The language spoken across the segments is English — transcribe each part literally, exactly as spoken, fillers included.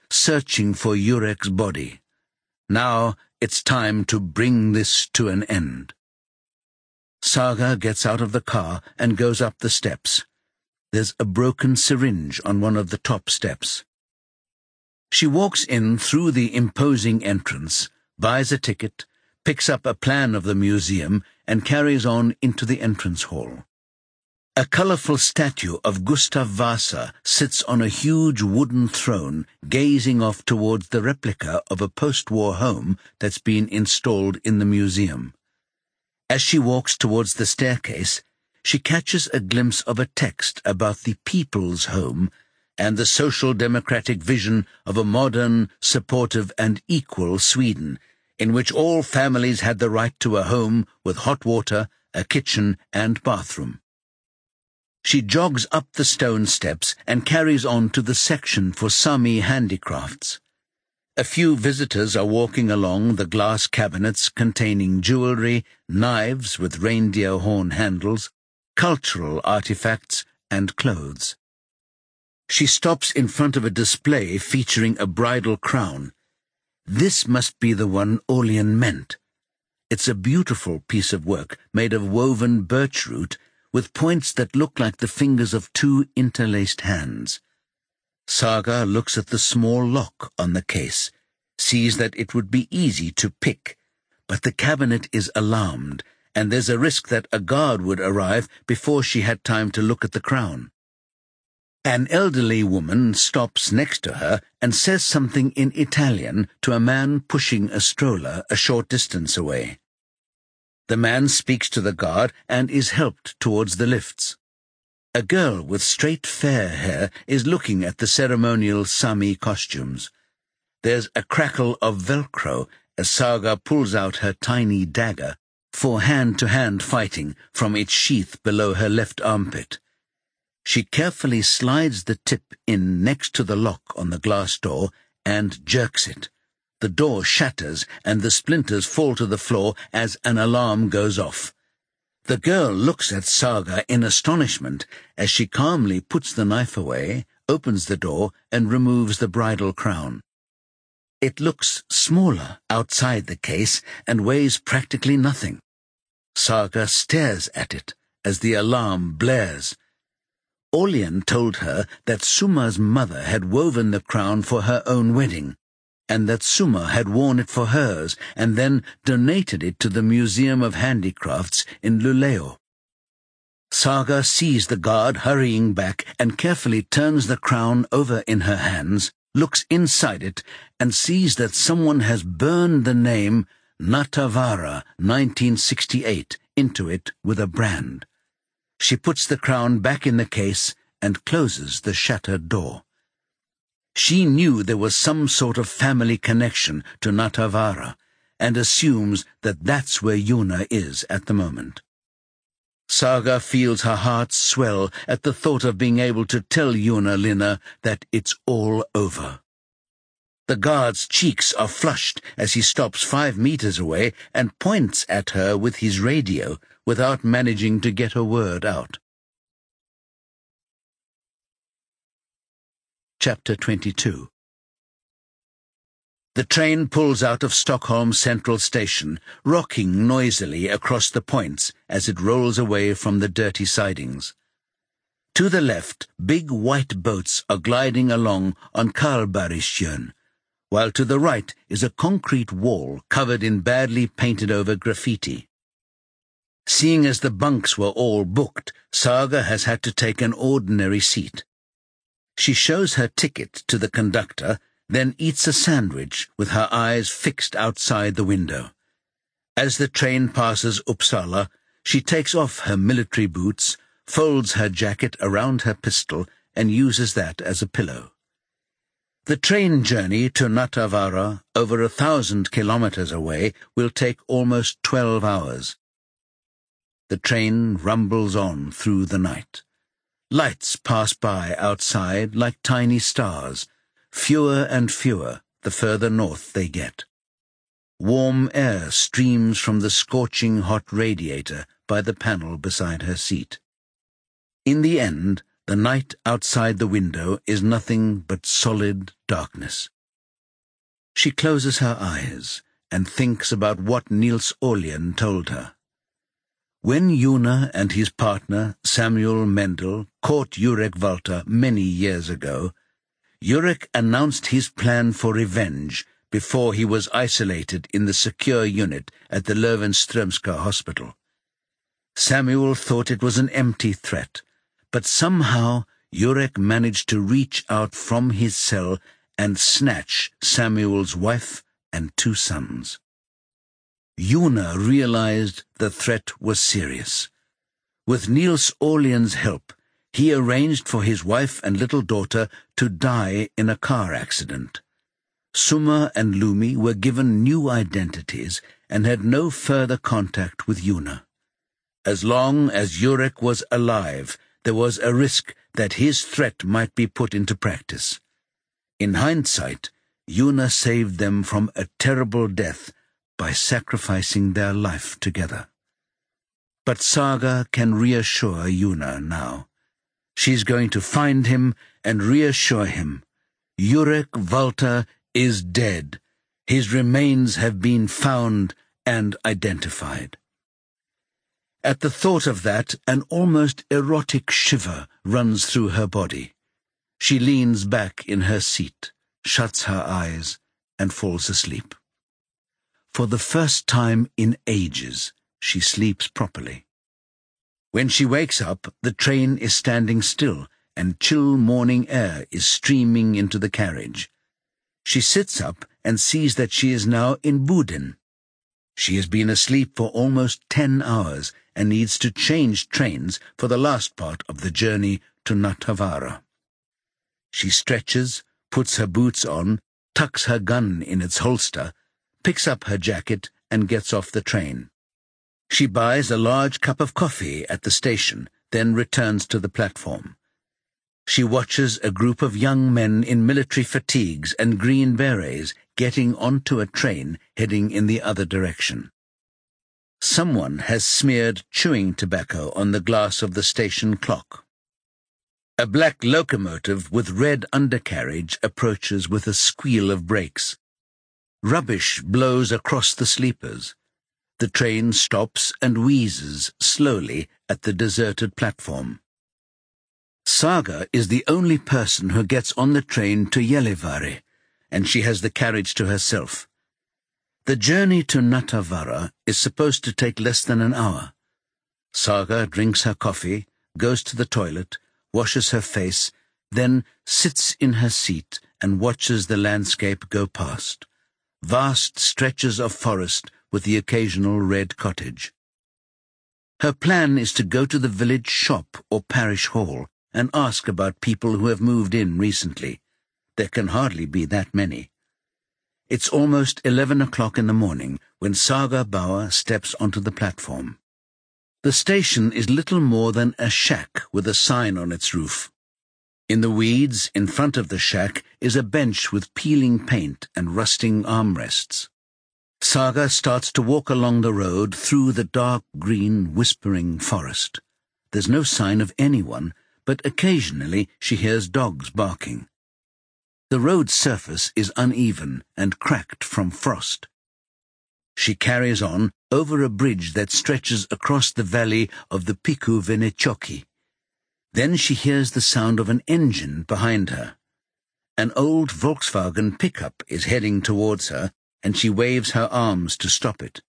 searching for Jurek's body. Now it's time to bring this to an end. Saga gets out of the car and goes up the steps. There's a broken syringe on one of the top steps. She walks in through the imposing entrance, buys a ticket, picks up a plan of the museum, and carries on into the entrance hall. A colorful statue of Gustav Vasa sits on a huge wooden throne, gazing off towards the replica of a post-war home that's been installed in the museum. As she walks towards the staircase, she catches a glimpse of a text about the people's home and the social democratic vision of a modern, supportive and equal Sweden, in which all families had the right to a home with hot water, a kitchen and bathroom. She jogs up the stone steps and carries on to the section for Sami handicrafts. A few visitors are walking along the glass cabinets containing jewelry, knives with reindeer horn handles, cultural artifacts, and clothes. She stops in front of a display featuring a bridal crown. This must be the one Aulien meant. It's a beautiful piece of work made of woven birch root with points that look like the fingers of two interlaced hands. Saga looks at the small lock on the case, sees that it would be easy to pick, but the cabinet is alarmed, and there's a risk that a guard would arrive before she had time to look at the crown. An elderly woman stops next to her and says something in Italian to a man pushing a stroller a short distance away. The man speaks to the guard and is helped towards the lifts. A girl with straight fair hair is looking at the ceremonial Sami costumes. There's a crackle of Velcro as Saga pulls out her tiny dagger for hand-to-hand fighting from its sheath below her left armpit. She carefully slides the tip in next to the lock on the glass door and jerks it. The door shatters and the splinters fall to the floor as an alarm goes off. The girl looks at Saga in astonishment as she calmly puts the knife away, opens the door, and removes the bridal crown. It looks smaller outside the case and weighs practically nothing. Saga stares at it as the alarm blares. Aulien told her that Suma's mother had woven the crown for her own wedding, and that Suma had worn it for hers and then donated it to the Museum of Handicrafts in Luleå. Saga sees the guard hurrying back and carefully turns the crown over in her hands, looks inside it, and sees that someone has burned the name Natavara nineteen sixty-eight into it with a brand. She puts the crown back in the case and closes the shattered door. She knew there was some sort of family connection to Natavara and assumes that that's where Yuna is at the moment. Saga feels her heart swell at the thought of being able to tell Yuna Linna that it's all over. The guard's cheeks are flushed as he stops five meters away and points at her with his radio without managing to get a word out. Chapter twenty-two. The train pulls out of Stockholm Central Station, rocking noisily across the points as it rolls away from the dirty sidings. To the left, big white boats are gliding along on Karlbergsjön, while to the right is a concrete wall covered in badly painted-over graffiti. Seeing as the bunks were all booked, Saga has had to take an ordinary seat. She shows her ticket to the conductor, then eats a sandwich with her eyes fixed outside the window. As the train passes Uppsala, she takes off her military boots, folds her jacket around her pistol, and uses that as a pillow. The train journey to Natavara, over a thousand kilometers away, will take almost twelve hours. The train rumbles on through the night. Lights pass by outside like tiny stars, fewer and fewer the further north they get. Warm air streams from the scorching hot radiator by the panel beside her seat. In the end, the night outside the window is nothing but solid darkness. She closes her eyes and thinks about what Niels Olien told her. When Yuna and his partner, Samuel Mendel, caught Jurek Walter many years ago, Jurek announced his plan for revenge before he was isolated in the secure unit at the Löwenströmska hospital. Samuel thought it was an empty threat, but somehow Jurek managed to reach out from his cell and snatch Samuel's wife and two sons. Yuna realized the threat was serious. With Niels Olien's help, he arranged for his wife and little daughter to die in a car accident. Summa and Lumi were given new identities and had no further contact with Yuna. As long as Jurek was alive, there was a risk that his threat might be put into practice. In hindsight, Yuna saved them from a terrible death by sacrificing their life together. But Saga can reassure Yuna now. She's going to find him and reassure him. Jurek Walter is dead. His remains have been found and identified. At the thought of that, an almost erotic shiver runs through her body. She leans back in her seat, shuts her eyes, and falls asleep. For the first time in ages, she sleeps properly. When she wakes up, the train is standing still, and chill morning air is streaming into the carriage. She sits up and sees that she is now in Boden. She has been asleep for almost ten hours and needs to change trains for the last part of the journey to Nattavaara. She stretches, puts her boots on, tucks her gun in its holster, picks up her jacket, and gets off the train. She buys a large cup of coffee at the station, then returns to the platform. She watches a group of young men in military fatigues and green berets getting onto a train heading in the other direction. Someone has smeared chewing tobacco on the glass of the station clock. A black locomotive with red undercarriage approaches with a squeal of brakes. Rubbish blows across the sleepers. The train stops and wheezes slowly at the deserted platform. Saga is the only person who gets on the train to Gällivare, and she has the carriage to herself. The journey to Nattavaara is supposed to take less than an hour. Saga drinks her coffee, goes to the toilet, washes her face, then sits in her seat and watches the landscape go past. Vast stretches of forest with the occasional red cottage. Her plan is to go to the village shop or parish hall and ask about people who have moved in recently. There can hardly be that many. It's almost eleven o'clock in the morning when Saga Bauer steps onto the platform. The station is little more than a shack with a sign on its roof. In the weeds in front of the shack is a bench with peeling paint and rusting armrests. Saga starts to walk along the road through the dark green, whispering forest. There's no sign of anyone, but occasionally she hears dogs barking. The road surface is uneven and cracked from frost. She carries on over a bridge that stretches across the valley of the Piku Venechoki. Then she hears the sound of an engine behind her. An old Volkswagen pickup is heading towards her, and she waves her arms to stop it.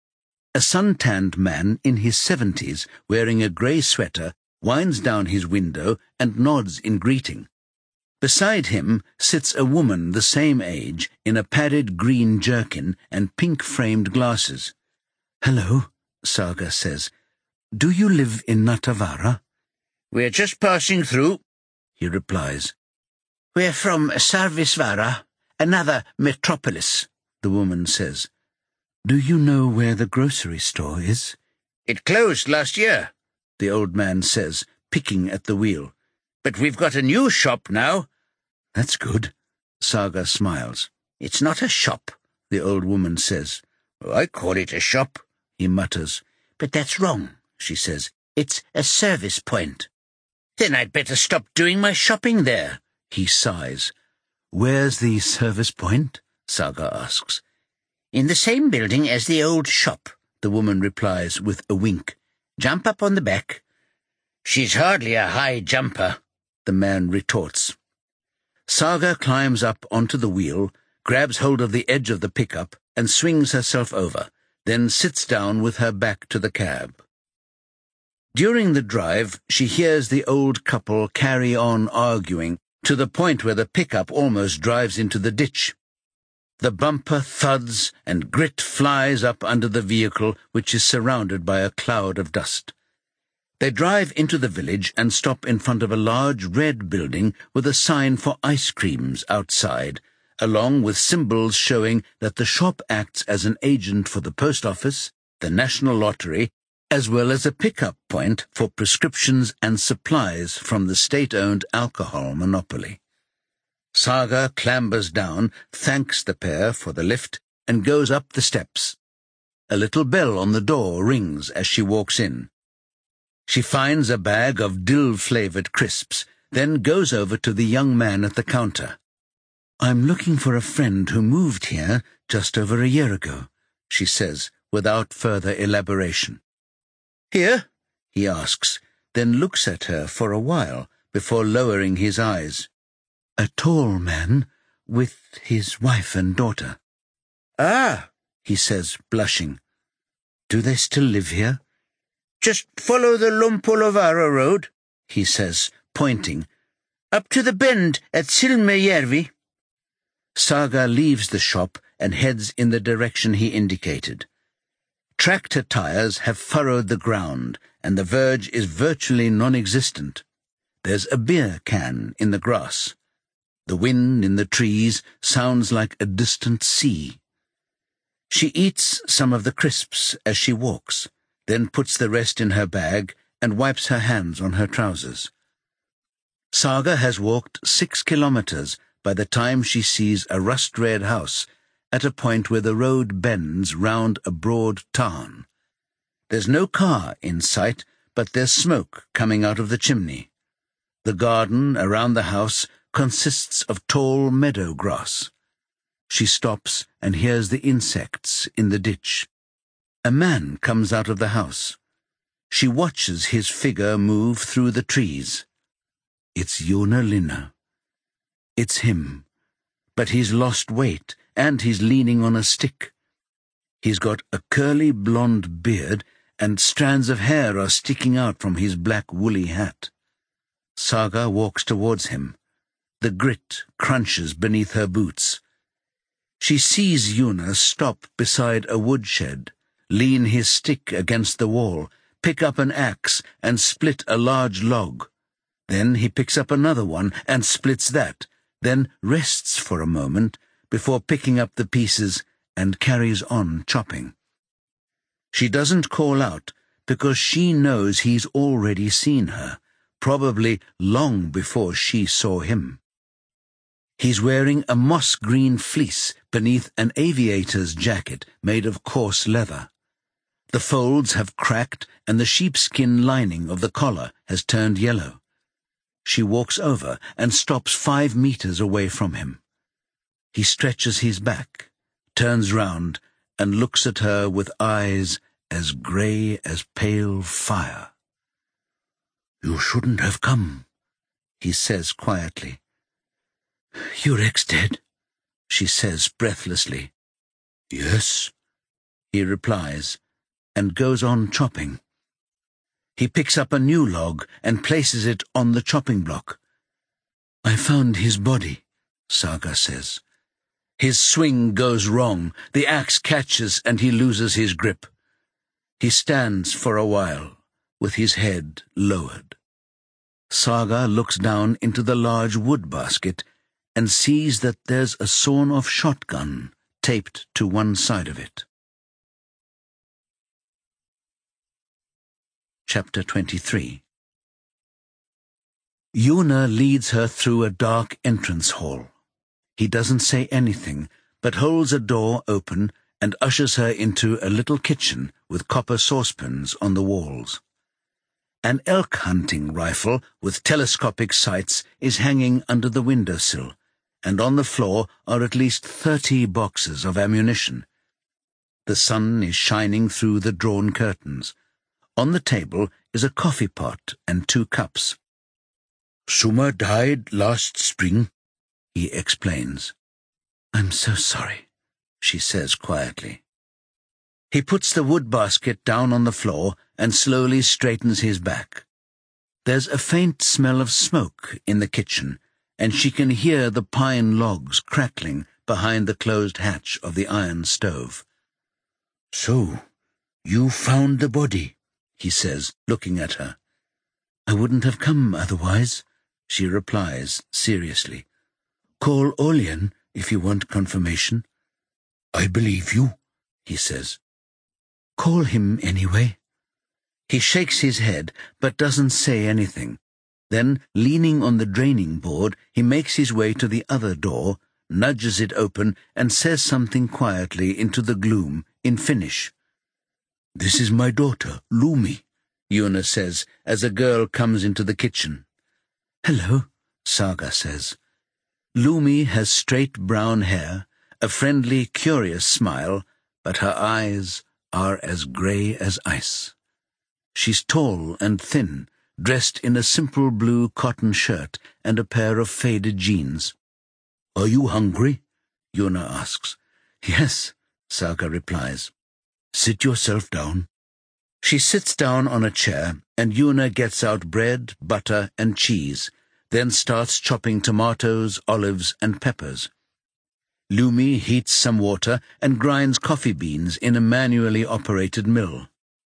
A sun-tanned man in his seventies, wearing a grey sweater, winds down his window and nods in greeting. Beside him sits a woman the same age in a padded green jerkin and pink-framed glasses. "Hello," Saga says. "Do you live in Nattavaara?" "We're just passing through," he replies. "We're from Sarvisvaara, another metropolis," the woman says. "Do you know where the grocery store is?" "It closed last year," the old man says, picking at the wheel. "But we've got a new shop now." "That's good." Saga smiles. "It's not a shop," the old woman says. "I call it a shop," he mutters. "But that's wrong," she says. "It's a service point." "Then I'd better stop doing my shopping there," he sighs. "Where's the service point?" Saga asks. In the same building as the old shop, the woman replies with a wink. Jump up on the back. She's hardly a high jumper, the man retorts. Saga climbs up onto the wheel, grabs hold of the edge of the pickup, and swings herself over, then sits down with her back to the cab. During the drive, she hears the old couple carry on arguing, to the point where the pickup almost drives into the ditch. The bumper thuds and grit flies up under the vehicle, which is surrounded by a cloud of dust. They drive into the village and stop in front of a large red building with a sign for ice creams outside, along with symbols showing that the shop acts as an agent for the post office, the National Lottery, as well as a pickup point for prescriptions and supplies from the state-owned alcohol monopoly. Saga clambers down, thanks the pair for the lift, and goes up the steps. A little bell on the door rings as she walks in. She finds a bag of dill-flavoured crisps, then goes over to the young man at the counter. I'm looking for a friend who moved here just over a year ago, she says, without further elaboration. Here? He asks, then looks at her for a while before lowering his eyes. A tall man with his wife and daughter. Ah, he says, blushing. Do they still live here? Just follow the Lumpulovara road, he says, pointing, up to the bend at Silmejärvi. Saga leaves the shop and heads in the direction he indicated. Tractor tires have furrowed the ground, and the verge is virtually non-existent. There's a beer can in the grass. The wind in the trees sounds like a distant sea. She eats some of the crisps as she walks, then puts the rest in her bag and wipes her hands on her trousers. Saga has walked six kilometers by the time she sees a rust-red house at a point where the road bends round a broad tarn. There's no car in sight, but there's smoke coming out of the chimney. The garden around the house consists of tall meadow grass. She stops and hears the insects in the ditch. A man comes out of the house. She watches his figure move through the trees. It's Joona Linna. It's him, but he's lost weight and he's leaning on a stick. He's got a curly blonde beard and strands of hair are sticking out from his black woolly hat. Saga walks towards him. The grit crunches beneath her boots. She sees Joona stop beside a woodshed, lean his stick against the wall, pick up an axe and split a large log. Then he picks up another one and splits that, then rests for a moment before picking up the pieces and carries on chopping. She doesn't call out because she knows he's already seen her, probably long before she saw him. He's wearing a moss-green fleece beneath an aviator's jacket made of coarse leather. The folds have cracked and the sheepskin lining of the collar has turned yellow. She walks over and stops five meters away from him. He stretches his back, turns round, and looks at her with eyes as grey as pale fire. "You shouldn't have come," he says quietly. "Jurek's dead," she says breathlessly. "Yes," he replies, and goes on chopping. He picks up a new log and places it on the chopping block. "I found his body," Saga says. His swing goes wrong, the axe catches and he loses his grip. He stands for a while, with his head lowered. Saga looks down into the large wood basket and sees that there's a sawn-off shotgun taped to one side of it. Chapter twenty-three. Joona leads her through a dark entrance hall. He doesn't say anything, but holds a door open and ushers her into a little kitchen with copper saucepans on the walls. An elk hunting rifle with telescopic sights is hanging under the windowsill, and on the floor are at least thirty boxes of ammunition. The sun is shining through the drawn curtains. On the table is a coffee pot and two cups. "Suma died last spring," he explains. "I'm so sorry," she says quietly. He puts the wood basket down on the floor and slowly straightens his back. There's a faint smell of smoke in the kitchen, and she can hear the pine logs crackling behind the closed hatch of the iron stove. "So, you found the body," he says, looking at her. "I wouldn't have come otherwise," she replies seriously. "Call Orlean if you want confirmation." "I believe you," he says. "Call him anyway." He shakes his head, but doesn't say anything. Then, leaning on the draining board, he makes his way to the other door, nudges it open, and says something quietly into the gloom in Finnish. "This is my daughter, Lumi," Una says as a girl comes into the kitchen. "Hello," Saga says. Lumi has straight brown hair, a friendly, curious smile, but her eyes are as grey as ice. She's tall and thin, dressed in a simple blue cotton shirt and a pair of faded jeans. "Are you hungry?" Una asks. "Yes," Saga replies. "Sit yourself down." She sits down on a chair, and Una gets out bread, butter, and cheese, then starts chopping tomatoes, olives, and peppers. Lumi heats some water and grinds coffee beans in a manually operated mill.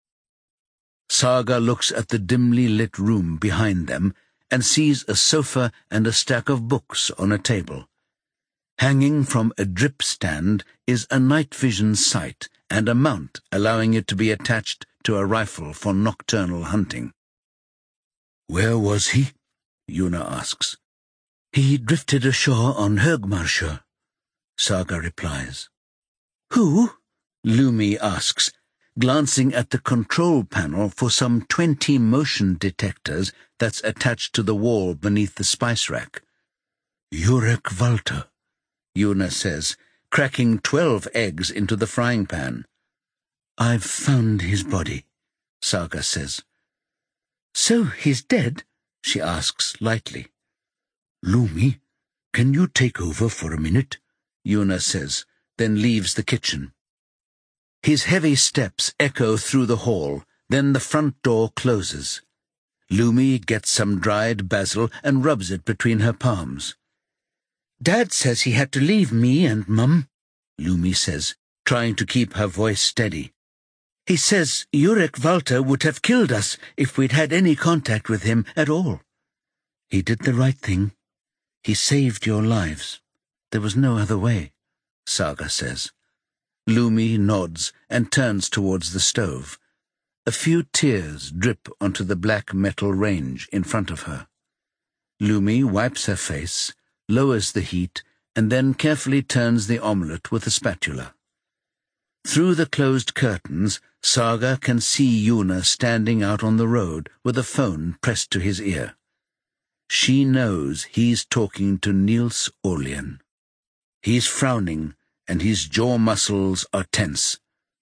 Saga looks at the dimly lit room behind them and sees a sofa and a stack of books on a table. Hanging from a drip stand is a night vision sight and a mount allowing it to be attached to a rifle for nocturnal hunting. "Where was he?" Una asks. "He drifted ashore on Högmarsö," Saga replies. "Who?" Lumi asks, glancing at the control panel for some twenty motion detectors that's attached to the wall beneath the spice rack. "Jurek Walter," Una says, cracking twelve eggs into the frying pan. "I've found his body," Saga says. "So he's dead?" she asks lightly. "Lumi, can you take over for a minute?" Una says, then leaves the kitchen. His heavy steps echo through the hall, then the front door closes. Lumi gets some dried basil and rubs it between her palms. "Dad says he had to leave me and Mum," Lumi says, trying to keep her voice steady. "He says Jurek Walter would have killed us if we'd had any contact with him at all. He did the right thing. He saved your lives. There was no other way," Saga says. Lumi nods and turns towards the stove. A few tears drip onto the black metal range in front of her. Lumi wipes her face, lowers the heat, and then carefully turns the omelette with a spatula. Through the closed curtains, Saga can see Una standing out on the road with a phone pressed to his ear. She knows he's talking to Niels Orlean. He's frowning, and his jaw muscles are tense.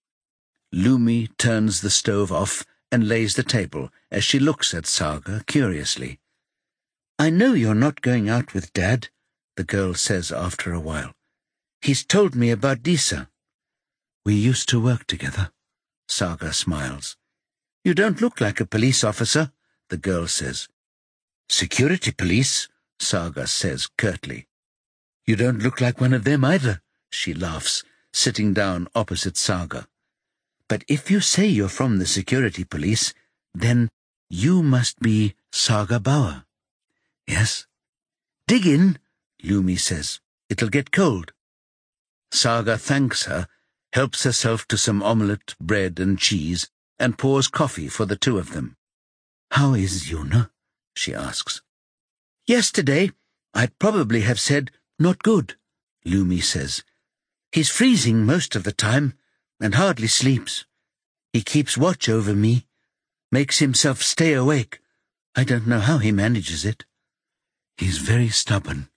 Lumi turns the stove off and lays the table as she looks at Saga curiously. "I know you're not going out with Dad," the girl says after a while. "He's told me about Disa." "We used to work together," Saga smiles. "You don't look like a police officer," the girl says. "Security police," Saga says curtly. "You don't look like one of them either," she laughs, sitting down opposite Saga. "But if you say you're from the security police, then you must be Saga Bauer." "Yes." "Dig in," Lumi says. "It'll get cold." Saga thanks her, helps herself to some omelette, bread and cheese, and pours coffee for the two of them. "How is Una?" she asks. "Yesterday, I'd probably have said, 'Not good,'" Lumi says. "He's freezing most of the time, and hardly sleeps. He keeps watch over me, makes himself stay awake. I don't know how he manages it." "He's very stubborn,"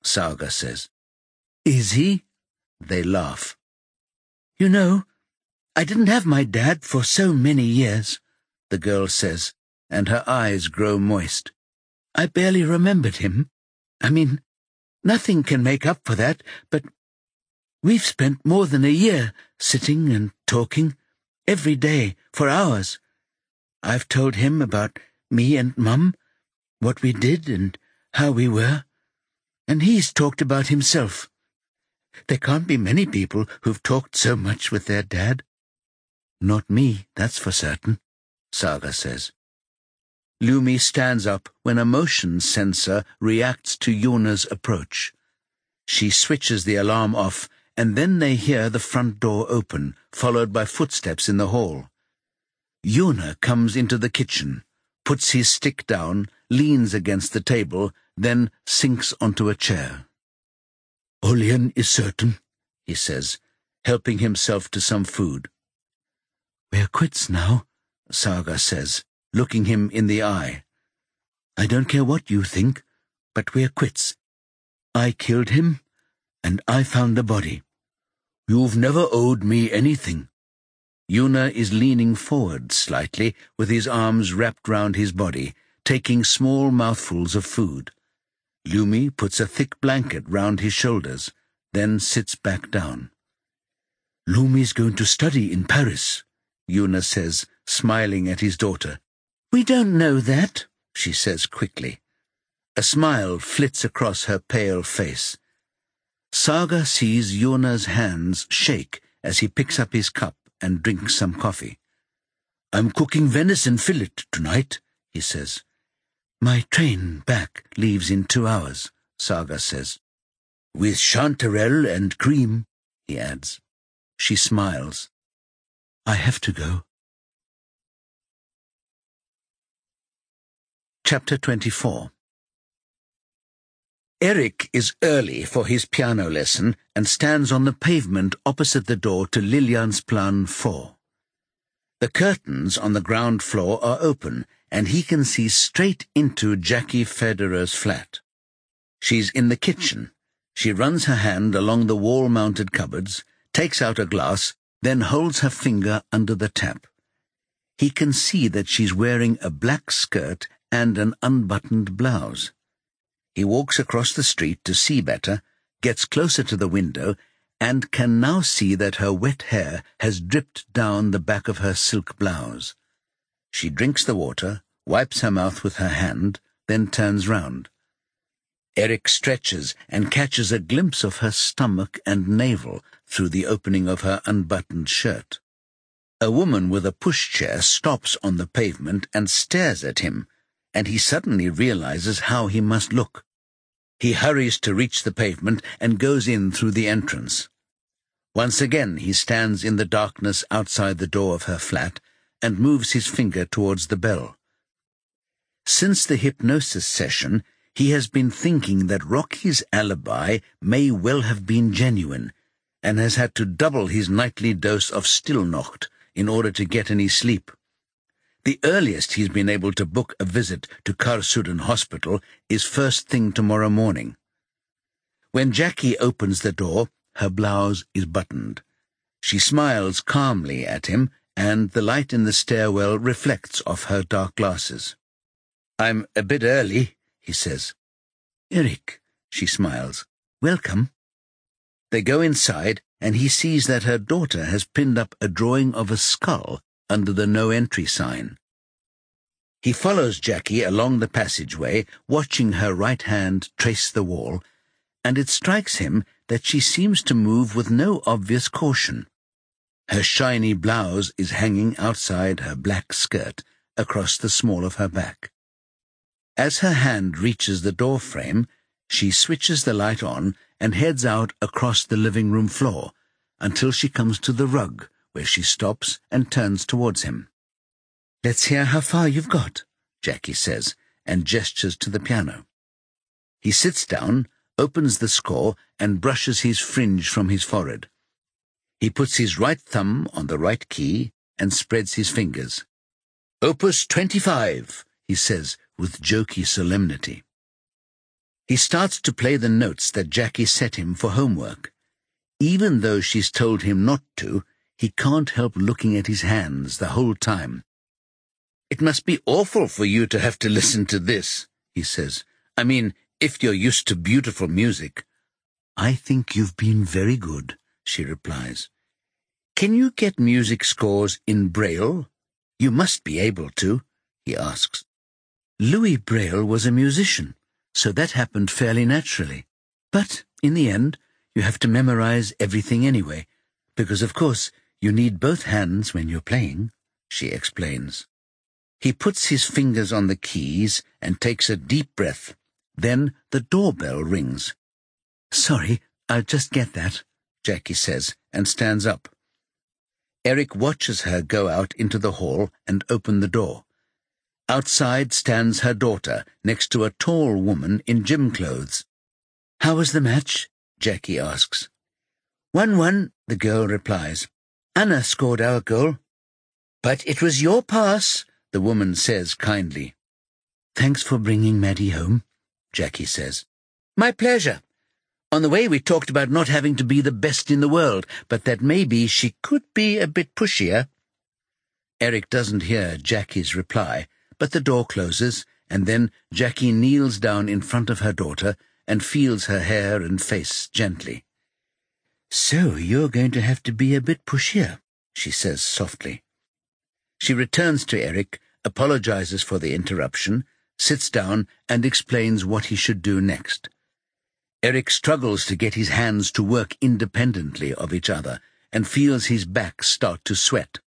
Saga says. Is he? They laugh. You know, I didn't have my dad for so many years, the girl says, and her eyes grow moist. I barely remembered him. I mean, nothing can make up for that, but we've spent more than a year sitting and talking, every day, for hours. I've told him about me and Mum, what we did and how we were, and he's talked about himself. There can't be many people who've talked so much with their dad. Not me, that's for certain, Saga says. Lumi stands up when a motion sensor reacts to Yuna's approach. She switches the alarm off, and then they hear the front door open, followed by footsteps in the hall. Yuna comes into the kitchen, puts his stick down, leans against the table, then sinks onto a chair. Olian is certain, he says, helping himself to some food. We're quits now, Saga says, looking him in the eye. I don't care what you think, but we're quits. I killed him, and I found the body. You've never owed me anything. Yuna is leaning forward slightly, with his arms wrapped round his body, taking small mouthfuls of food. Lumi puts a thick blanket round his shoulders, then sits back down. Lumi's going to study in Paris, Yuna says, smiling at his daughter. We don't know that, she says quickly. A smile flits across her pale face. Saga sees Yuna's hands shake as he picks up his cup and drinks some coffee. I'm cooking venison fillet tonight, he says. My train back leaves in two hours, Saga says. With chanterelle and cream, he adds. She smiles. I have to go. Chapter twenty-four. Eric is early for his piano lesson and stands on the pavement opposite the door to Liliansplan four. The curtains on the ground floor are open, and he can see straight into Jackie Federer's flat. She's in the kitchen. She runs her hand along the wall-mounted cupboards, takes out a glass, then holds her finger under the tap. He can see that she's wearing a black skirt and an unbuttoned blouse. He walks across the street to see better, gets closer to the window, and can now see that her wet hair has dripped down the back of her silk blouse. She drinks the water, wipes her mouth with her hand, then turns round. Eric stretches and catches a glimpse of her stomach and navel through the opening of her unbuttoned shirt. A woman with a pushchair stops on the pavement and stares at him, and he suddenly realizes how he must look. He hurries to reach the pavement and goes in through the entrance. Once again he stands in the darkness outside the door of her flat and moves his finger towards the bell. Since the hypnosis session, he has been thinking that Rocky's alibi may well have been genuine, and has had to double his nightly dose of Stillnacht in order to get any sleep. The earliest he's been able to book a visit to Karsudden Hospital is first thing tomorrow morning. When Jackie opens the door, her blouse is buttoned. She smiles calmly at him, and the light in the stairwell reflects off her dark glasses. "I'm a bit early," he says. "Eric," she smiles. "Welcome." They go inside, and he sees that her daughter has pinned up a drawing of a skull under the no-entry sign. He follows Jackie along the passageway, watching her right hand trace the wall, and it strikes him that she seems to move with no obvious caution. Her shiny blouse is hanging outside her black skirt, across the small of her back. As her hand reaches the door frame, she switches the light on and heads out across the living room floor, until she comes to the rug, where she stops and turns towards him. "Let's hear how far you've got," Jackie says, and gestures to the piano. He sits down, opens the score, and brushes his fringe from his forehead. He puts his right thumb on the right key and spreads his fingers. "Opus twenty-five, he says with jokey solemnity. He starts to play the notes that Jackie set him for homework. Even though she's told him not to, he can't help looking at his hands the whole time. "It must be awful for you to have to listen to this," he says. "I mean, if you're used to beautiful music." "I think you've been very good," she replies. "Can you get music scores in Braille? You must be able to," he asks. Louis Braille was a musician, so that happened fairly naturally. But in the end, you have to memorize everything anyway, because of course you need both hands when you're playing, she explains. He puts his fingers on the keys and takes a deep breath. Then the doorbell rings. "Sorry, I'll just get that," Jackie says, and stands up. Eric watches her go out into the hall and open the door. Outside stands her daughter, next to a tall woman in gym clothes. "How was the match?" Jackie asks. One-one, the girl replies. "Anna scored our goal." "But it was your pass," the woman says kindly. "Thanks for bringing Maddie home," Jackie says. "My pleasure. On the way we talked about not having to be the best in the world, but that maybe she could be a bit pushier." Eric doesn't hear Jackie's reply, but the door closes, and then Jackie kneels down in front of her daughter and feels her hair and face gently. "So you're going to have to be a bit pushier," she says softly. She returns to Eric, apologizes for the interruption, sits down and explains what he should do next. Eric struggles to get his hands to work independently of each other and feels his back start to sweat.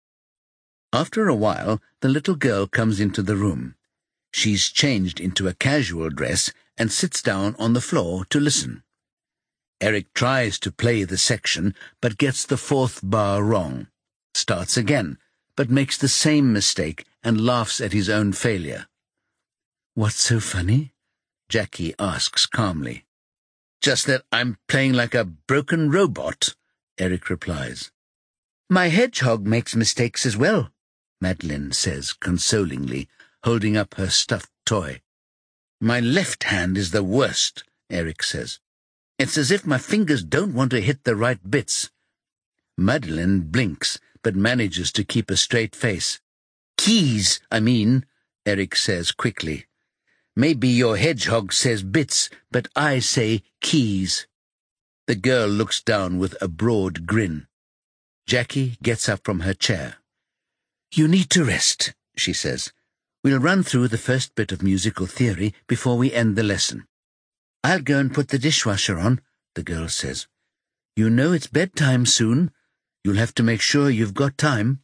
After a while, the little girl comes into the room. She's changed into a casual dress and sits down on the floor to listen. Eric tries to play the section, but gets the fourth bar wrong. Starts again, but makes the same mistake and laughs at his own failure. "What's so funny?" Jackie asks calmly. "Just that I'm playing like a broken robot," Eric replies. "My hedgehog makes mistakes as well," Madeline says consolingly, holding up her stuffed toy. "My left hand is the worst," Eric says. "It's as if my fingers don't want to hit the right bits." Madeline blinks, but manages to keep a straight face. "Keys, I mean," Eric says quickly. "Maybe your hedgehog says bits, but I say keys." The girl looks down with a broad grin. Jackie gets up from her chair. "You need to rest," she says. "We'll run through the first bit of musical theory before we end the lesson." "I'll go and put the dishwasher on," the girl says. "You know it's bedtime soon. You'll have to make sure you've got time."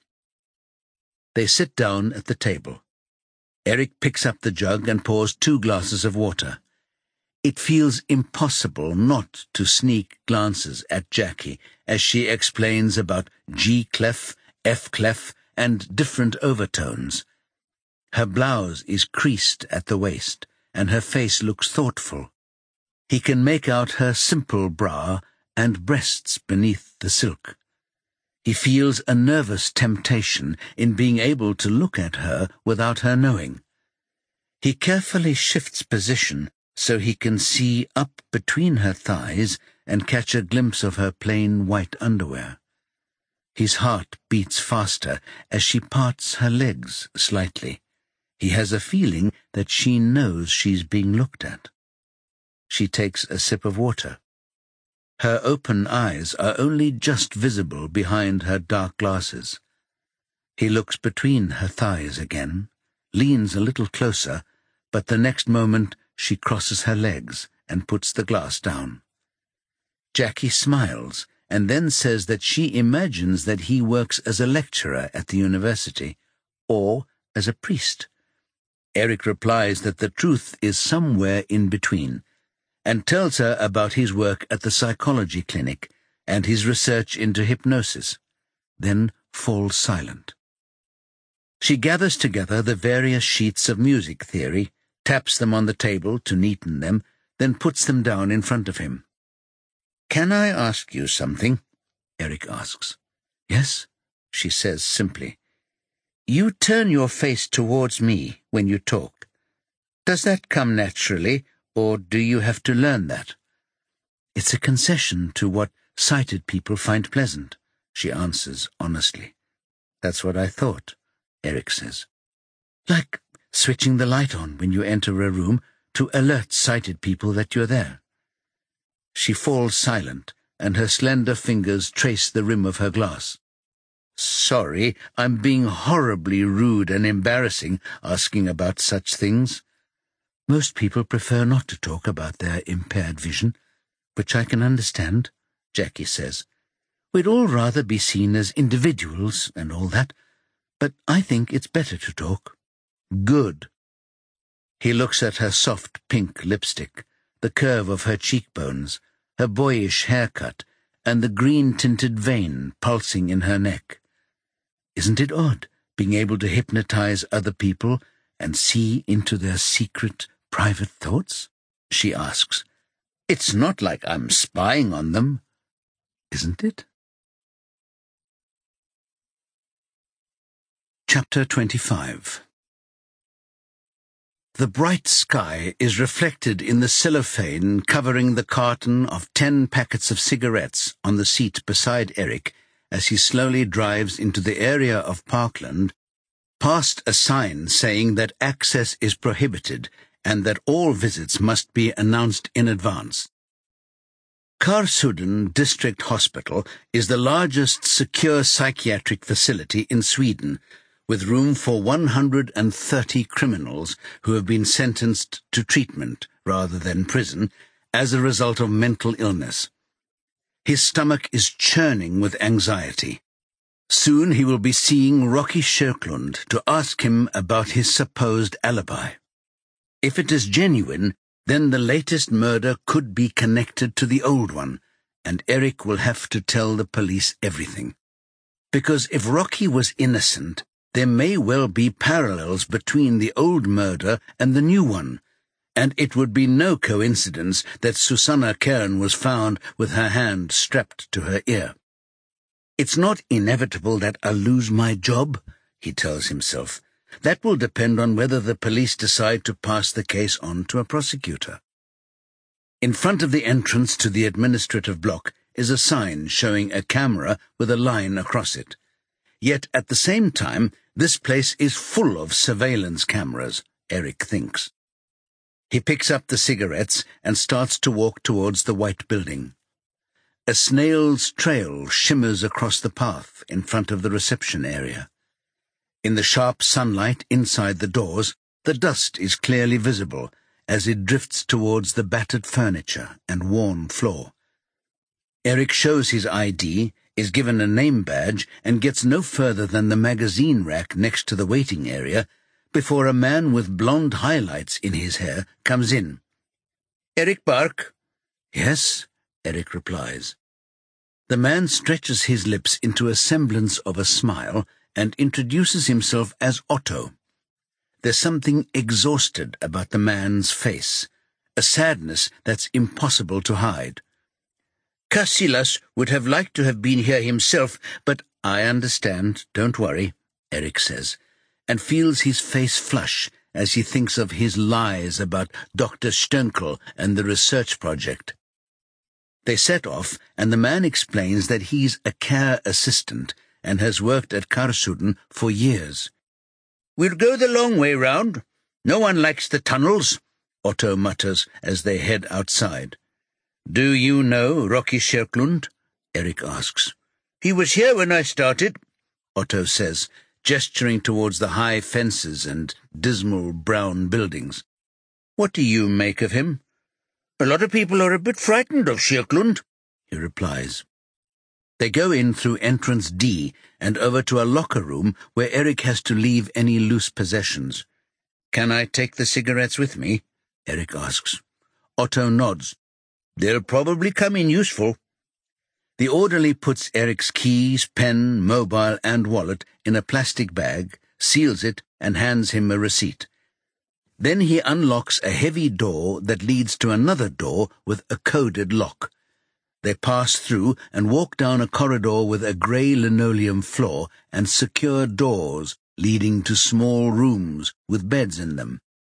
They sit down at the table. Eric picks up the jug and pours two glasses of water. It feels impossible not to sneak glances at Jackie as she explains about G clef, F clef, and different overtones. Her blouse is creased at the waist, and her face looks thoughtful. He can make out her simple bra and breasts beneath the silk. He feels a nervous temptation in being able to look at her without her knowing. He carefully shifts position so he can see up between her thighs and catch a glimpse of her plain white underwear. His heart beats faster as she parts her legs slightly. He has a feeling that she knows she's being looked at. She takes a sip of water. Her open eyes are only just visible behind her dark glasses. He looks between her thighs again, leans a little closer, but the next moment she crosses her legs and puts the glass down. Jackie smiles and then says that she imagines that he works as a lecturer at the university, or as a priest. Eric replies that the truth is somewhere in between, and tells her about his work at the psychology clinic and his research into hypnosis, then falls silent. She gathers together the various sheets of music theory, taps them on the table to neaten them, then puts them down in front of him. "Can I ask you something?" Eric asks. "Yes," she says simply. "You turn your face towards me when you talk. Does that come naturally, Or do you have to learn that? It's a concession to what sighted people find pleasant, she answers honestly. That's what I thought, Eric says. Like switching the light on when you enter a room to alert sighted people that you're there. She falls silent, and her slender fingers trace the rim of her glass. Sorry, I'm being horribly rude and embarrassing asking about such things. Most people prefer not to talk about their impaired vision, which I can understand, Jackie says. We'd all rather be seen as individuals and all that, but I think it's better to talk. Good. He looks at her soft pink lipstick, the curve of her cheekbones, her boyish haircut, and the green-tinted vein pulsing in her neck. Isn't it odd, being able to hypnotize other people and see into their secret, private thoughts? She asks. It's not like I'm spying on them, isn't it? Chapter twenty-five. The bright sky is reflected in the cellophane covering the carton of ten packets of cigarettes on the seat beside Eric as he slowly drives into the area of Parkland, past a sign saying that access is prohibited and that all visits must be announced in advance. Karsudden District Hospital is the largest secure psychiatric facility in Sweden, with room for one hundred thirty criminals who have been sentenced to treatment, rather than prison, as a result of mental illness. His stomach is churning with anxiety. Soon he will be seeing Rocky Kyrklund to ask him about his supposed alibi. If it is genuine, then the latest murder could be connected to the old one, and Eric will have to tell the police everything. Because if Rocky was innocent, there may well be parallels between the old murder and the new one, and it would be no coincidence that Susanna Kern was found with her hand strapped to her ear. It's not inevitable that I'll lose my job, he tells himself. That will depend on whether the police decide to pass the case on to a prosecutor. In front of the entrance to the administrative block is a sign showing a camera with a line across it. Yet at the same time, this place is full of surveillance cameras, Eric thinks. He picks up the cigarettes and starts to walk towards the white building. A snail's trail shimmers across the path in front of the reception area. In the sharp sunlight inside the doors, the dust is clearly visible as it drifts towards the battered furniture and worn floor. Eric shows his I D, is given a name badge, and gets no further than the magazine rack next to the waiting area before a man with blonde highlights in his hair comes in. Eric Bark? Yes, Eric replies. The man stretches his lips into a semblance of a smile and introduces himself as Otto. There's something exhausted about the man's face, a sadness that's impossible to hide. Casillas would have liked to have been here himself, but I understand, don't worry, Eric says, and feels his face flush as he thinks of his lies about Doctor Stönkel and the research project. They set off, and the man explains that he's a care assistant and has worked at Karsudden for years. We'll go the long way round. No one likes the tunnels, Otto mutters as they head outside. Do you know Rocky Kyrklund? Eric asks. He was here when I started, Otto says, gesturing towards the high fences and dismal brown buildings. What do you make of him? A lot of people are a bit frightened of Kyrklund, he replies. They go in through entrance D and over to a locker room where Eric has to leave any loose possessions. Can I take the cigarettes with me? Eric asks. Otto nods. They'll probably come in useful. The orderly puts Eric's keys, pen, mobile, and wallet in a plastic bag, seals it, and hands him a receipt. Then he unlocks a heavy door that leads to another door with a coded lock. They pass through and walk down a corridor with a grey linoleum floor and secure doors leading to small rooms with beds in them.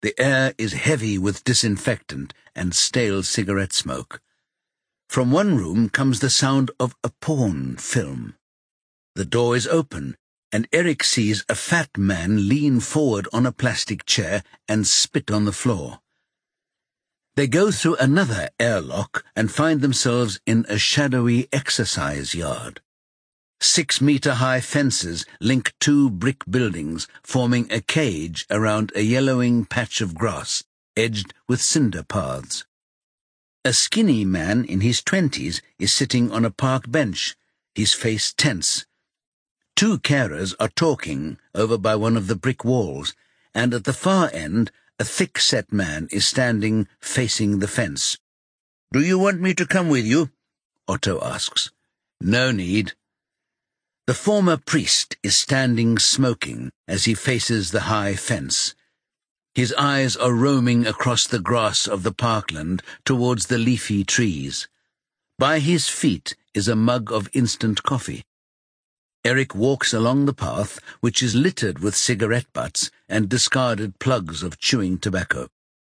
The air is heavy with disinfectant and stale cigarette smoke. From one room comes the sound of a porn film. The door is open, and Eric sees a fat man lean forward on a plastic chair and spit on the floor. They go through another airlock and find themselves in a shadowy exercise yard. Six-meter-high fences link two brick buildings, forming a cage around a yellowing patch of grass, edged with cinder paths. A skinny man in his twenties is sitting on a park bench, his face tense. Two carers are talking over by one of the brick walls, and at the far end, a thick-set man is standing facing the fence. "Do you want me to come with you?" Otto asks. "No need." The former priest is standing smoking as he faces the high fence. His eyes are roaming across the grass of the parkland towards the leafy trees. By his feet is a mug of instant coffee. Eric walks along the path, which is littered with cigarette butts and discarded plugs of chewing tobacco.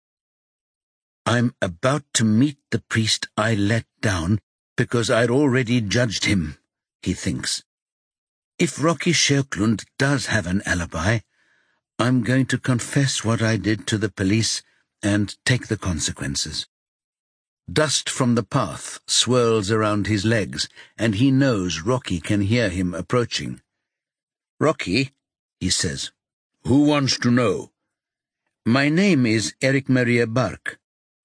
"I'm about to meet the priest I let down because I'd already judged him," he thinks. "If Rocky Sjöklund does have an alibi, I'm going to confess what I did to the police and take the consequences." Dust from the path swirls around his legs, and he knows Rocky can hear him approaching. "Rocky," he says. "Who wants to know?" "My name is Eric Maria Bark."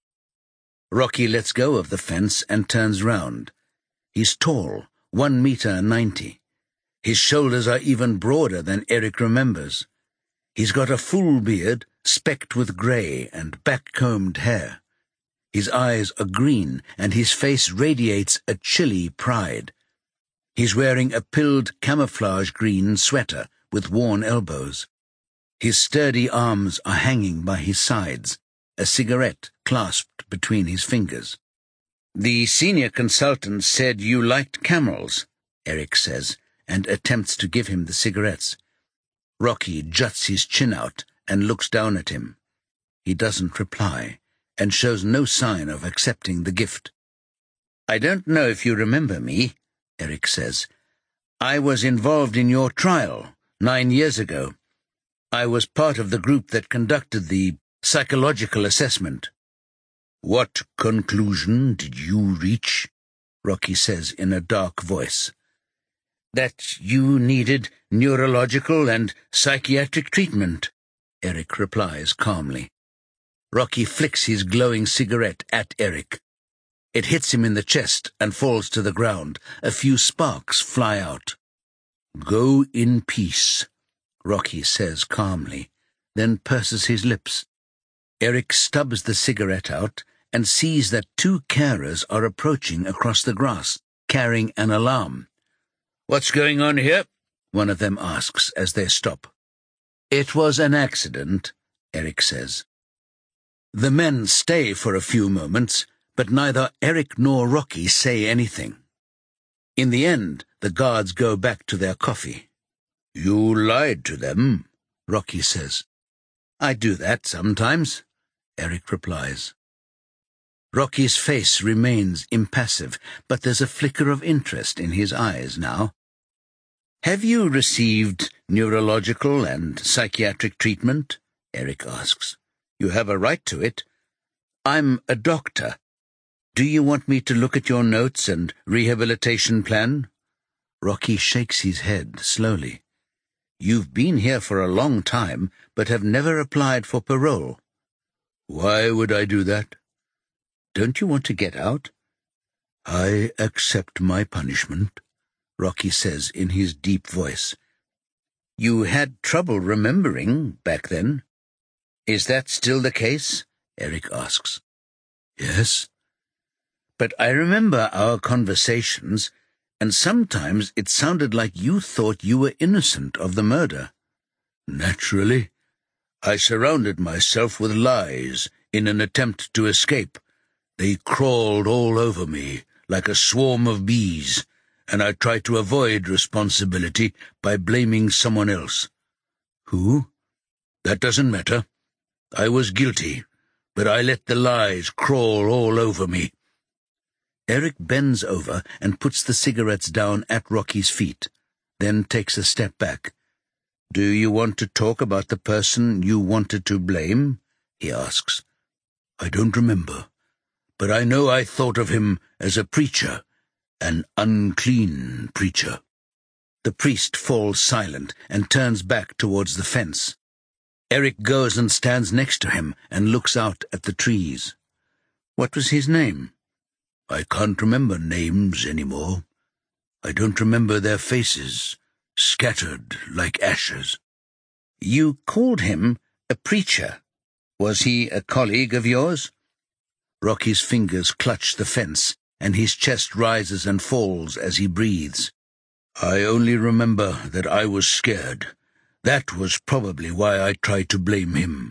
Rocky lets go of the fence and turns round. He's tall, one meter ninety. His shoulders are even broader than Eric remembers. He's got a full beard, specked with grey and back-combed hair. His eyes are green, and his face radiates a chilly pride. He's wearing a pilled camouflage green sweater with worn elbows. His sturdy arms are hanging by his sides, a cigarette clasped between his fingers. "The senior consultant said you liked camels," Eric says, and attempts to give him the cigarettes. Rocky juts his chin out and looks down at him. He doesn't reply, and shows no sign of accepting the gift. "I don't know if you remember me," Eric says. "I was involved in your trial nine years ago. I was part of the group that conducted the psychological assessment." "What conclusion did you reach?" Rocky says in a dark voice. "That you needed neurological and psychiatric treatment," Eric replies calmly. Rocky flicks his glowing cigarette at Eric. It hits him in the chest and falls to the ground. A few sparks fly out. "Go in peace," Rocky says calmly, then purses his lips. Eric stubs the cigarette out and sees that two carers are approaching across the grass, carrying an alarm. "What's going on here?" one of them asks as they stop. "It was an accident," Eric says. The men stay for a few moments, but neither Eric nor Rocky say anything. In the end, the guards go back to their coffee. "You lied to them," Rocky says. "I do that sometimes," Eric replies. Rocky's face remains impassive, but there's a flicker of interest in his eyes now. "Have you received neurological and psychiatric treatment?" Eric asks. "You have a right to it. I'm a doctor. Do you want me to look at your notes and rehabilitation plan?" Rocky shakes his head slowly. "You've been here for a long time, but have never applied for parole." "Why would I do that?" "Don't you want to get out?" "I accept my punishment," Rocky says in his deep voice. "You had trouble remembering back then. Is that still the case?" Eric asks. "Yes." "But I remember our conversations, and sometimes it sounded like you thought you were innocent of the murder." "Naturally. I surrounded myself with lies in an attempt to escape. They crawled all over me like a swarm of bees, and I tried to avoid responsibility by blaming someone else." "Who?" "That doesn't matter. I was guilty, but I let the lies crawl all over me. Eric bends over and puts the cigarettes down at Rocky's feet, then takes a step back. Do you want to talk about the person you wanted to blame? He asks. I don't remember, but I know I thought of him as a preacher, an unclean preacher. The priest falls silent and turns back towards the fence. Eric goes and stands next to him and looks out at the trees. What was his name? I can't remember names anymore. I don't remember their faces, scattered like ashes. You called him a preacher. Was he a colleague of yours? Rocky's fingers clutch the fence, and his chest rises and falls as he breathes. I only remember that I was scared. That was probably why I tried to blame him.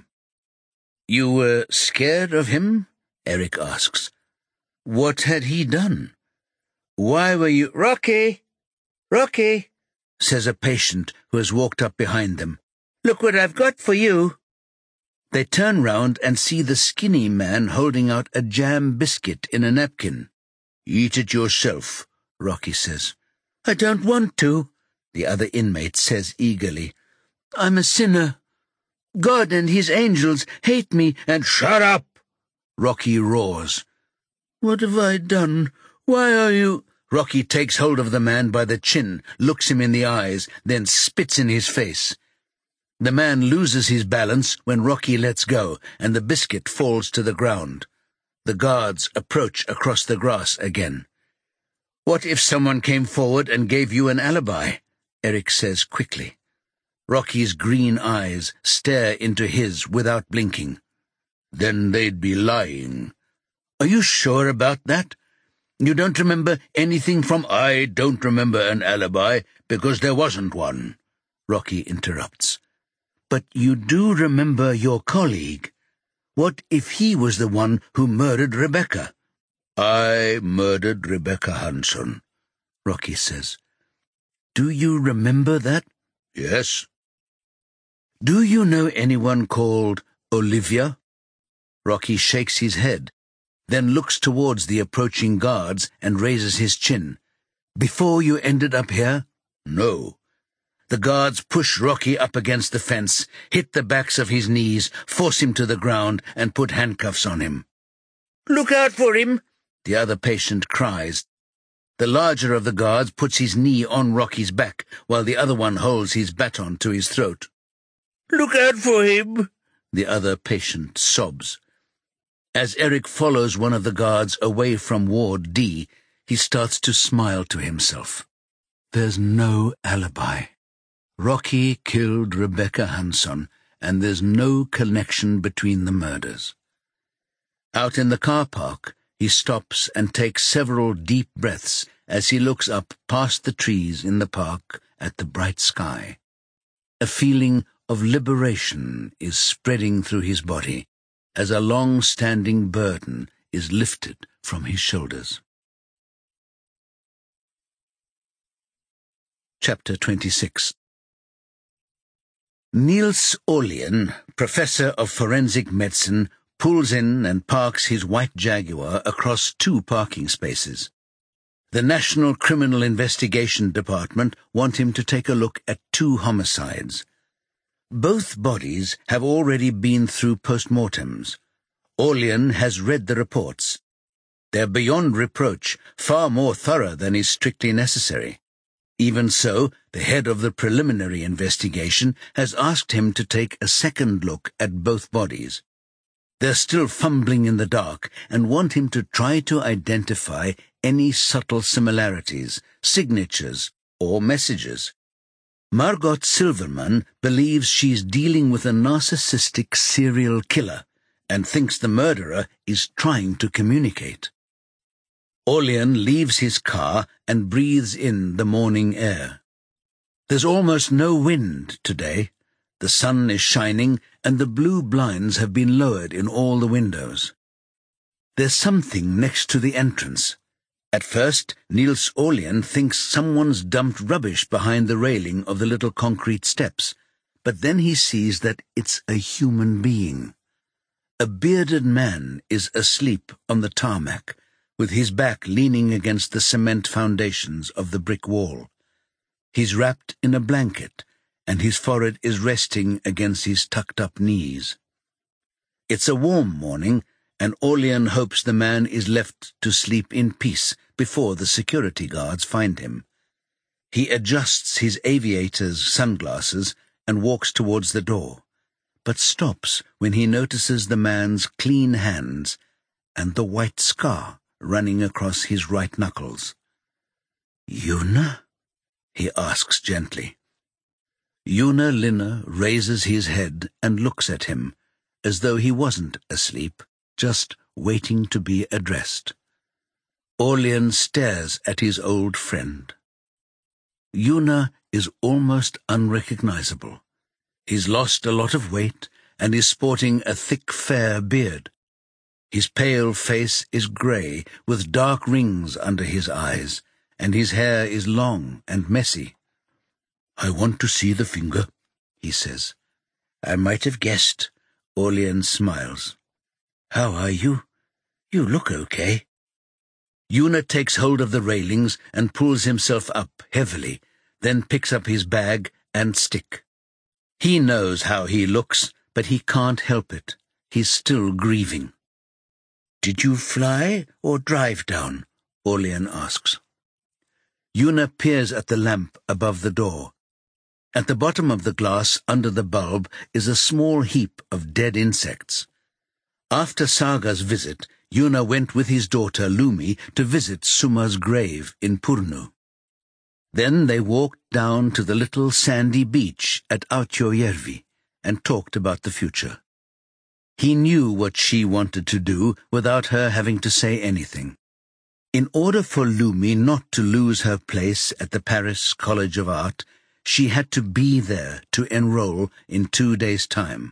You were scared of him? Eric asks. What had he done? Why were you— Rocky! Rocky! Says a patient who has walked up behind them. Look what I've got for you. They turn round and see the skinny man holding out a jam biscuit in a napkin. Eat it yourself, Rocky says. I don't want to, the other inmate says eagerly. I'm a sinner. God and his angels hate me and— Shut up! Rocky roars. What have I done? Why are you— Rocky takes hold of the man by the chin, looks him in the eyes, then spits in his face. The man loses his balance when Rocky lets go, and the biscuit falls to the ground. The guards approach across the grass again. What if someone came forward and gave you an alibi? Eric says quickly. Rocky's green eyes stare into his without blinking. Then they'd be lying. Are you sure about that? You don't remember anything from— I don't remember an alibi because there wasn't one, Rocky interrupts. But you do remember your colleague. What if he was the one who murdered Rebecca? I murdered Rebecca Hanson, Rocky says. Do you remember that? Yes. Do you know anyone called Olivia? Rocky shakes his head, then looks towards the approaching guards and raises his chin. Before you ended up here? No. The guards push Rocky up against the fence, hit the backs of his knees, force him to the ground, and put handcuffs on him. Look out for him, the other patient cries. The larger of the guards puts his knee on Rocky's back, while the other one holds his baton to his throat. Look out for him, the other patient sobs. As Eric follows one of the guards away from Ward D, he starts to smile to himself. There's no alibi. Rocky killed Rebecca Hanson, and there's no connection between the murders. Out in the car park, he stops and takes several deep breaths as he looks up past the trees in the park at the bright sky. A feeling of liberation is spreading through his body as a long-standing burden is lifted from his shoulders. Chapter twenty-six. Niels Olien, professor of forensic medicine, pulls in and parks his white Jaguar across two parking spaces. The National Criminal Investigation Department want him to take a look at two homicides. Both bodies have already been through postmortems. Olien has read the reports. They're beyond reproach, far more thorough than is strictly necessary. Even so, the head of the preliminary investigation has asked him to take a second look at both bodies. They're still fumbling in the dark and want him to try to identify any subtle similarities, signatures, or messages. Margot Silverman believes she's dealing with a narcissistic serial killer and thinks the murderer is trying to communicate. Olien leaves his car and breathes in the morning air. There's almost no wind today. The sun is shining, and the blue blinds have been lowered in all the windows. There's something next to the entrance. At first, Niels Olien thinks someone's dumped rubbish behind the railing of the little concrete steps, but then he sees that it's a human being. A bearded man is asleep on the tarmac, with his back leaning against the cement foundations of the brick wall. He's wrapped in a blanket, and his forehead is resting against his tucked-up knees. It's a warm morning, and Orlean hopes the man is left to sleep in peace before the security guards find him. He adjusts his aviator's sunglasses and walks towards the door, but stops when he notices the man's clean hands and the white scar running across his right knuckles. "Yuna?" he asks gently. Yuna Linna raises his head and looks at him, as though he wasn't asleep, just waiting to be addressed. Orlean stares at his old friend. Yuna is almost unrecognizable. He's lost a lot of weight and is sporting a thick, fair beard. His pale face is grey, with dark rings under his eyes, and his hair is long and messy. "I want to see the finger," he says. "I might have guessed," Orlean smiles. "How are you? You look okay." Yuna takes hold of the railings and pulls himself up heavily, then picks up his bag and stick. He knows how he looks, but he can't help it. He's still grieving. "Did you fly or drive down?" Orlean asks. Yuna peers at the lamp above the door. At the bottom of the glass, under the bulb, is a small heap of dead insects. After Saga's visit, Yuna went with his daughter Lumi to visit Suma's grave in Purnu. Then they walked down to the little sandy beach at Autjojärvi and talked about the future. He knew what she wanted to do without her having to say anything. In order for Lumi not to lose her place at the Paris College of Art, she had to be there to enroll in two days' time.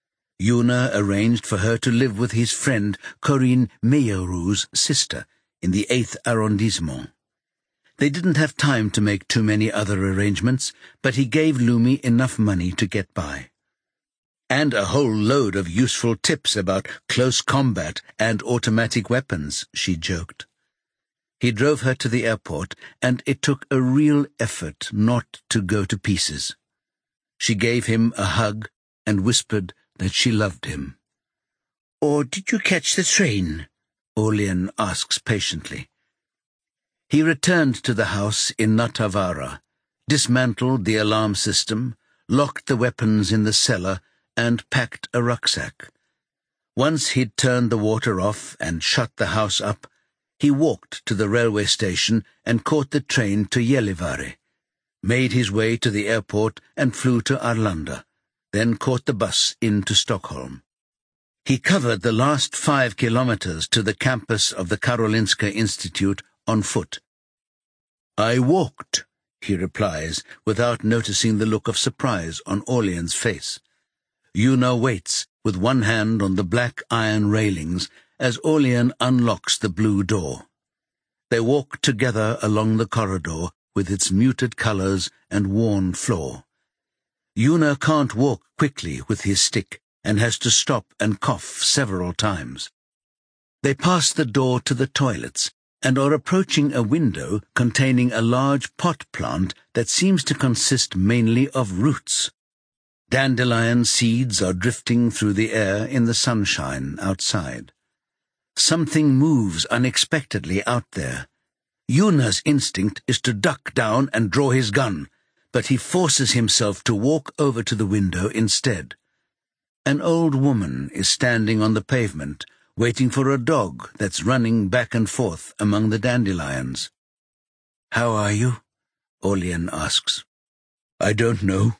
Yuna arranged for her to live with his friend Corinne Meyeroux's sister in the eighth arrondissement. They didn't have time to make too many other arrangements, but he gave Lumi enough money to get by. And a whole load of useful tips about close combat and automatic weapons, she joked. He drove her to the airport, and it took a real effort not to go to pieces. She gave him a hug and whispered that she loved him. "Or did you catch the train?" Orlean asks patiently. He returned to the house in Natavara, dismantled the alarm system, locked the weapons in the cellar, and packed a rucksack. Once he'd turned the water off and shut the house up, he walked to the railway station and caught the train to Gällivare, made his way to the airport and flew to Arlanda, then caught the bus into Stockholm. He covered the last five kilometers to the campus of the Karolinska Institute on foot. "I walked," he replies, without noticing the look of surprise on Orlean's face. Yuna waits, with one hand on the black iron railings, as Orlean unlocks the blue door. They walk together along the corridor with its muted colors and worn floor. Yuna can't walk quickly with his stick and has to stop and cough several times. They pass the door to the toilets and are approaching a window containing a large pot plant that seems to consist mainly of roots. Dandelion seeds are drifting through the air in the sunshine outside. Something moves unexpectedly out there. Yuna's instinct is to duck down and draw his gun, but he forces himself to walk over to the window instead. An old woman is standing on the pavement, waiting for a dog that's running back and forth among the dandelions. "How are you?" Orlean asks. "I don't know."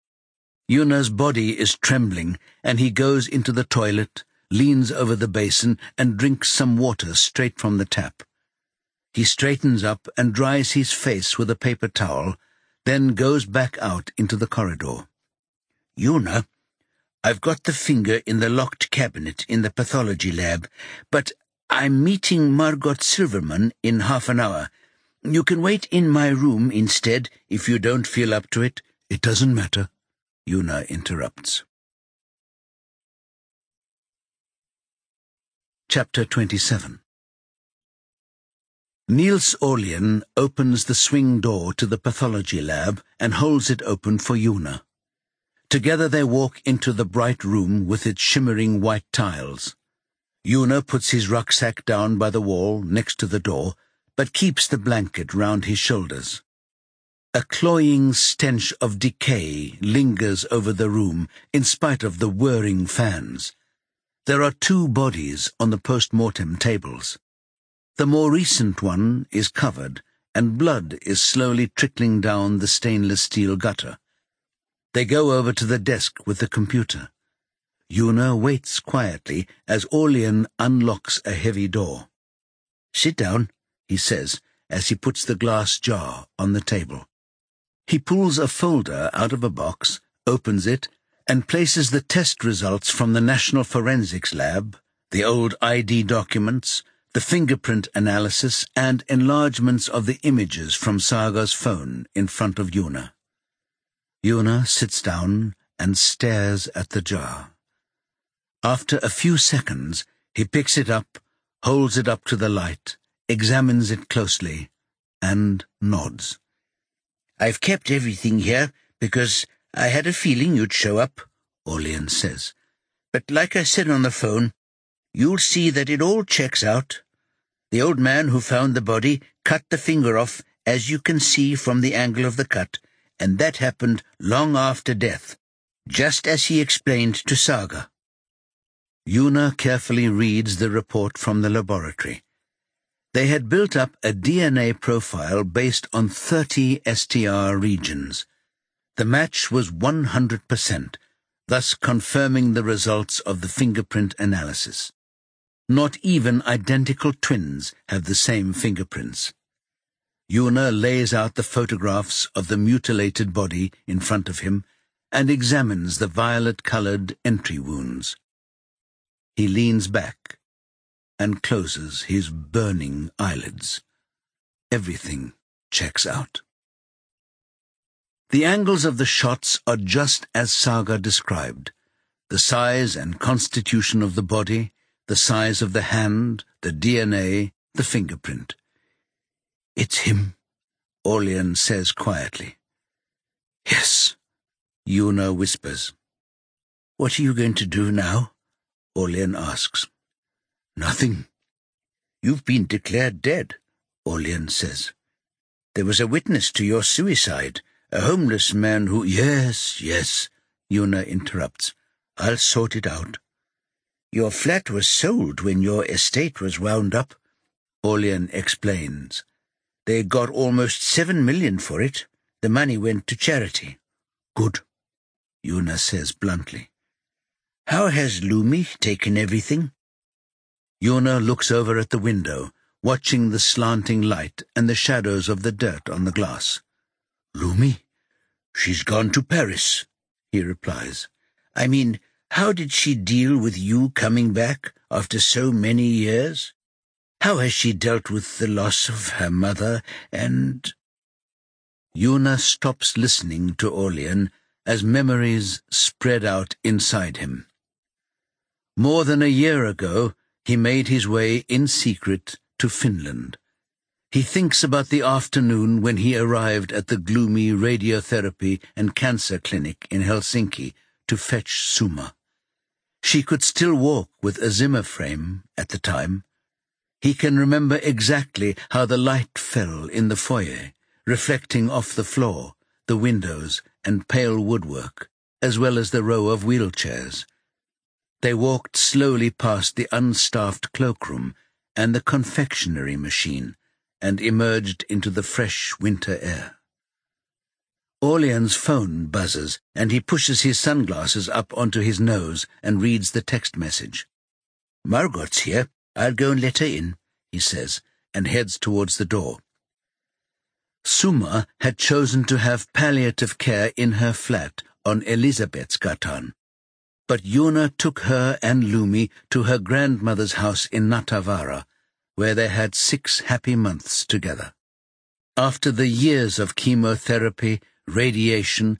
Yuna's body is trembling, and he goes into the toilet, leans over the basin, and drinks some water straight from the tap. He straightens up and dries his face with a paper towel, then goes back out into the corridor. "Yuna, I've got the finger in the locked cabinet in the pathology lab, but I'm meeting Margot Silverman in half an hour. You can wait in my room instead if you don't feel up to it." "It doesn't matter," Yuna interrupts. Chapter twenty-seven. Niels Orlean opens the swing door to the pathology lab and holds it open for Una. Together they walk into the bright room with its shimmering white tiles. Una puts his rucksack down by the wall next to the door, but keeps the blanket round his shoulders. A cloying stench of decay lingers over the room in spite of the whirring fans. There are two bodies on the post-mortem tables. The more recent one is covered, and blood is slowly trickling down the stainless steel gutter. They go over to the desk with the computer. Una waits quietly as Orlean unlocks a heavy door. "Sit down," he says, as he puts the glass jar on the table. He pulls a folder out of a box, opens it, and places the test results from the National Forensics Lab, the old I D documents, the fingerprint analysis, and enlargements of the images from Saga's phone in front of Una. Una sits down and stares at the jar. After a few seconds, he picks it up, holds it up to the light, examines it closely, and nods. "I've kept everything here because I had a feeling you'd show up," Orlean says. "But like I said on the phone, you'll see that it all checks out. The old man who found the body cut the finger off, as you can see from the angle of the cut, and that happened long after death, just as he explained to Saga." Una carefully reads the report from the laboratory. They had built up a D N A profile based on thirty S T R regions. The match was one hundred percent, thus confirming the results of the fingerprint analysis. Not even identical twins have the same fingerprints. Una lays out the photographs of the mutilated body in front of him and examines the violet-colored entry wounds. He leans back and closes his burning eyelids. Everything checks out. The angles of the shots are just as Saga described. The size and constitution of the body, the size of the hand, the D N A, the fingerprint. "It's him," Orlean says quietly. "Yes," Una whispers. "What are you going to do now?" Orlean asks. "Nothing." "You've been declared dead," Orlean says. "There was a witness to your suicide, a homeless man who—" "Yes, yes," Una interrupts. "I'll sort it out." "Your flat was sold when your estate was wound up," Orlean explains. "They got almost seven million for it. The money went to charity." "Good," Una says bluntly. "How has Lumi taken everything?" Una looks over at the window, watching the slanting light and the shadows of the dirt on the glass. "Lumi? She's gone to Paris," he replies. "I mean, how did she deal with you coming back after so many years? How has she dealt with the loss of her mother and—" Una stops listening to Orlean as memories spread out inside him. More than a year ago, he made his way in secret to Finland. He thinks about the afternoon when he arrived at the gloomy radiotherapy and cancer clinic in Helsinki to fetch Suma. She could still walk with a Zimmer frame at the time. He can remember exactly how the light fell in the foyer, reflecting off the floor, the windows, and pale woodwork, as well as the row of wheelchairs. They walked slowly past the unstaffed cloakroom and the confectionery machine, and emerged into the fresh winter air. Orlean's phone buzzes, and he pushes his sunglasses up onto his nose and reads the text message. "Margot's here. I'll go and let her in," he says, and heads towards the door. Suma had chosen to have palliative care in her flat on Elisabethsgatan, but Una took her and Lumi to her grandmother's house in Natavara, where they had six happy months together. After the years of chemotherapy, radiation,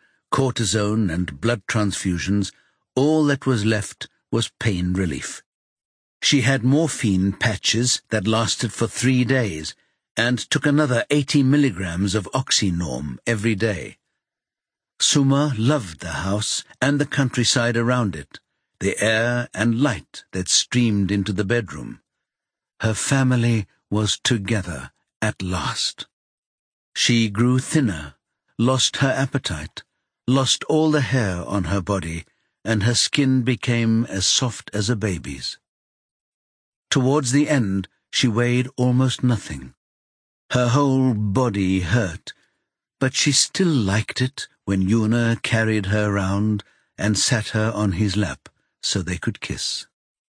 cortisone, and blood transfusions, all that was left was pain relief. She had morphine patches that lasted for three days and took another eighty milligrams of Oxynorm every day. Suma loved the house and the countryside around it, the air and light that streamed into the bedroom. Her family was together at last. She grew thinner, lost her appetite, lost all the hair on her body, and her skin became as soft as a baby's. Towards the end, she weighed almost nothing. Her whole body hurt, but she still liked it when Yuna carried her round and sat her on his lap so they could kiss.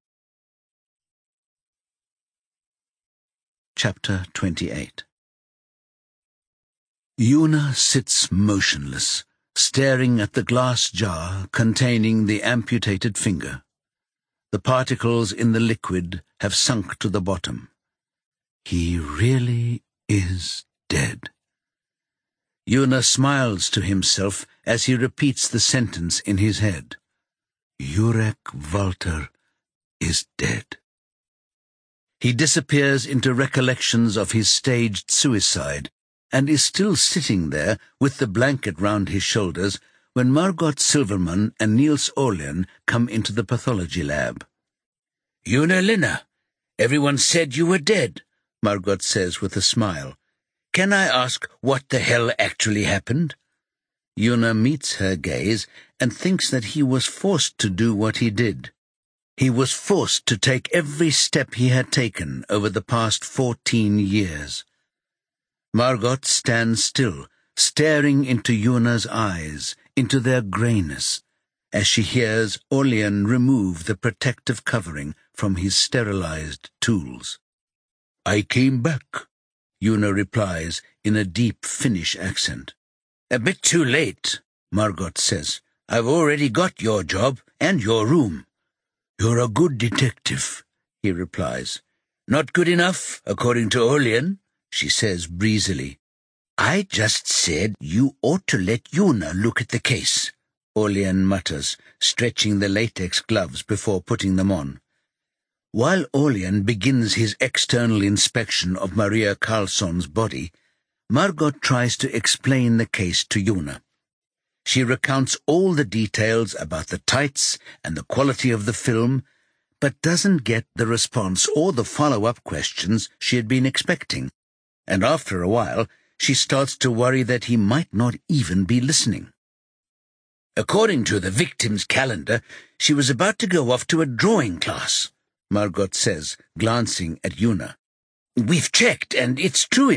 Chapter twenty-eight. Yuna sits motionless, staring at the glass jar containing the amputated finger. The particles in the liquid have sunk to the bottom. He really is dead. Yuna smiles to himself as he repeats the sentence in his head. Jurek Walter is dead. He disappears into recollections of his staged suicide and is still sitting there with the blanket round his shoulders when Margot Silverman and Niels Orlean come into the pathology lab. Yuna Linna, everyone said you were dead, Margot says with a smile. Can I ask what the hell actually happened? Yuna meets her gaze and thinks that he was forced to do what he did. He was forced to take every step he had taken over the past fourteen years. Margot stands still, staring into Yuna's eyes, into their greyness, as she hears Orlean remove the protective covering from his sterilized tools. I came back, Yuna replies in a deep Finnish accent. A bit too late, Margot says. I've already got your job and your room. You're a good detective, he replies. Not good enough, according to Orlean, she says breezily. I just said you ought to let Yuna look at the case, Orlean mutters, stretching the latex gloves before putting them on. While Orlean begins his external inspection of Maria Karlsson's body, Margot tries to explain the case to Yuna. She recounts all the details about the tights and the quality of the film, but doesn't get the response or the follow-up questions she had been expecting, and after a while she starts to worry that he might not even be listening. According to the victim's calendar, she was about to go off to a drawing class, Margot says, glancing at Yuna. We've checked, and it's true